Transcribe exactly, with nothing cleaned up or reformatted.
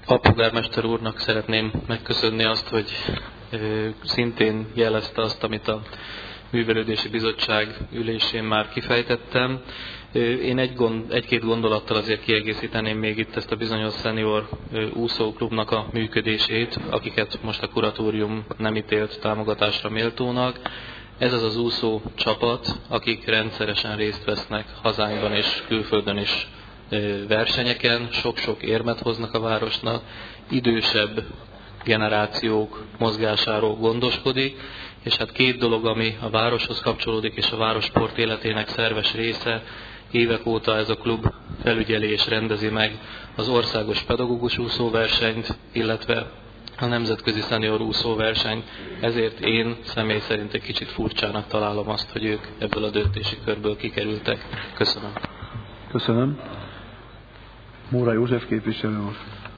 Alpolgármester úrnak szeretném megköszönni azt, hogy szintén jelezte azt, amit a Művelődési Bizottság ülésén már kifejtettem. Én egy gond, egy-két gondolattal azért kiegészíteném még itt ezt a bizonyos szenior úszóklubnak a működését, akiket most a kuratórium nem ítélt támogatásra méltónak. Ez az az úszó csapat, akik rendszeresen részt vesznek hazánkban és külföldön is versenyeken, sok-sok érmet hoznak a városnak, idősebb generációk mozgásáról gondoskodik, és hát két dolog, ami a városhoz kapcsolódik, és a város sport életének szerves része, évek óta ez a klub felügyeli és rendezi meg az országos pedagógus úszóversenyt, illetve a nemzetközi szenior úszóversenyt. Ezért én személy szerint egy kicsit furcsának találom azt, hogy ők ebből a döntési körből kikerültek. Köszönöm. Köszönöm. Móra József képviselő úr.